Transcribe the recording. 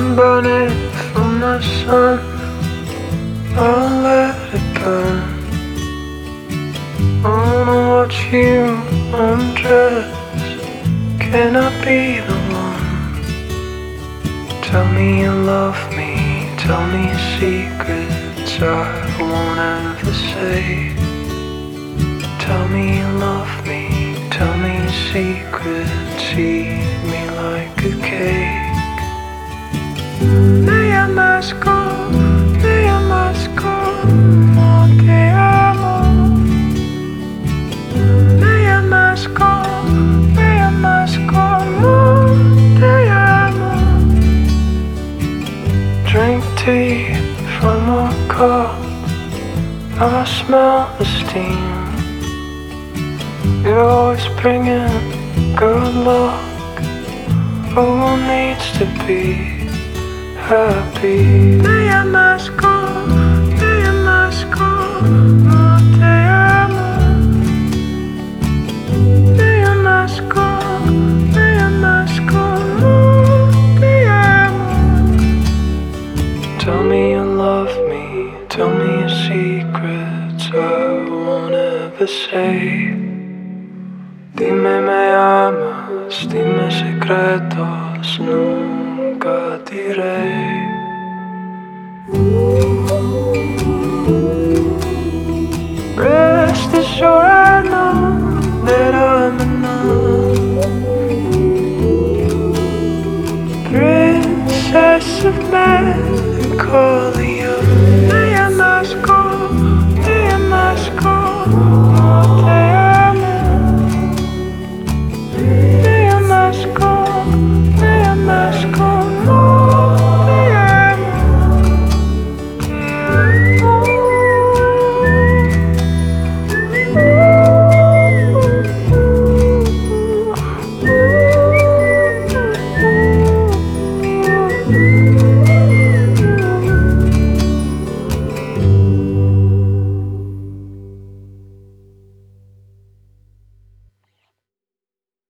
burning from the sun, I'll let it burn. I wanna watch you undress. Can I be the one? Tell me you love me, tell me secrets I won't ever say. Tell me you love me, tell me secrets, eat me like a cake. Me amasco, no te amo. Me amasco, no te amo. Drink tea from a cup, I smell the steam. You're always bringing good luck. Who needs to be happy? Me amasco, no te amo. Me amasco, no te amo. Tell me you love me, tell me your secrets I won't ever say. Dime me amas, dime secretos, nunca diré. Rest assured I know that I'm enough. Princess of melancholy.